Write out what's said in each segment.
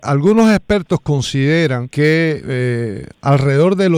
Algunos expertos consideran que alrededor del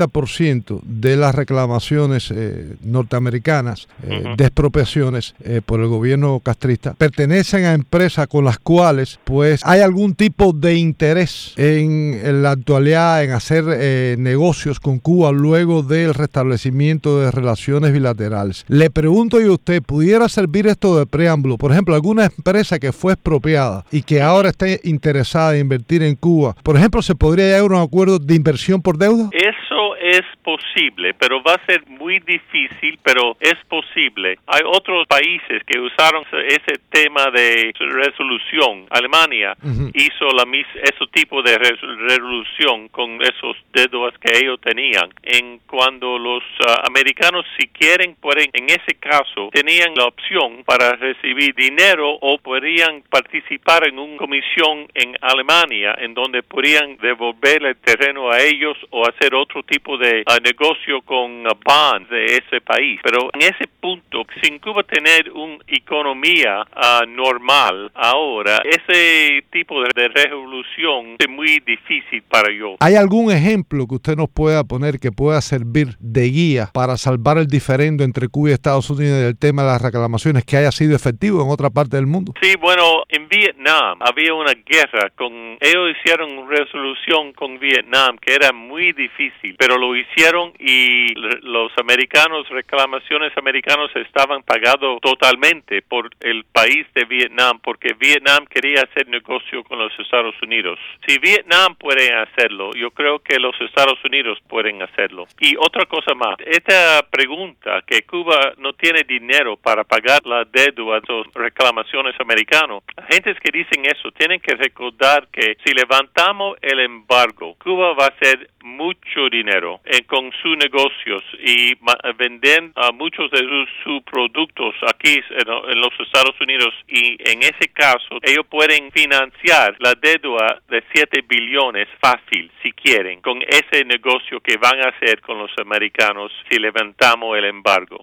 80% de las reclamaciones norteamericanas de expropiaciones por el gobierno castrista pertenecen a empresas con las cuales pues hay algún tipo de interés en la actualidad en hacer negocios con Cuba luego del restablecimiento de relaciones bilaterales. Le pregunto yo a usted, ¿pudiera servir esto de preámbulo? Por ejemplo, alguna empresa que fue expropiada y que ahora esté interesada en invertir en Cuba, por ejemplo, ¿se podría llegar a un acuerdo de inversión por deuda? Eso es posible, pero va a ser muy difícil, pero es posible. Hay otros países que usaron ese tema de resolución. Alemania hizo ese tipo de resolución con esos deudas que ellos tenían. Cuando los americanos, si quieren, pueden, en ese caso, tenían la opción para recibir dinero o podrían participar en una comisión en Alemania en donde podrían devolver el terreno a ellos o hacer otro tipo de negocio con bonds de ese país. Pero en ese punto, sin Cuba tener una economía normal ahora, ese tipo de revolución es muy difícil para yo. ¿Hay algún ejemplo que usted nos pueda poner que pueda servir de guía para salvar el diferendo entre Cuba y Estados Unidos del tema de las reclamaciones que haya sido efectivo en otra parte del mundo? Sí, bueno, en Vietnam había una guerra ellos hicieron una resolución con Vietnam que era muy difícil, pero lo hicieron y los reclamaciones americanos estaban pagados totalmente por el país de Vietnam porque Vietnam quería hacer negocio con los Estados Unidos. Si Vietnam puede hacerlo, yo creo que los Estados Unidos pueden hacerlo. Y otra cosa más, esta pregunta que Cuba no tiene dinero para pagar la deuda de las reclamaciones americanas, agentes que dicen eso tienen que recordar que si levantamos el embargo, Cuba va a hacer mucho dinero con sus negocios y vender muchos de sus productos aquí en los Estados Unidos, y en ese caso ellos pueden financiar la deuda de 7 billones fácil si quieren con ese negocio que van a hacer con los americanos si levantamos el embargo.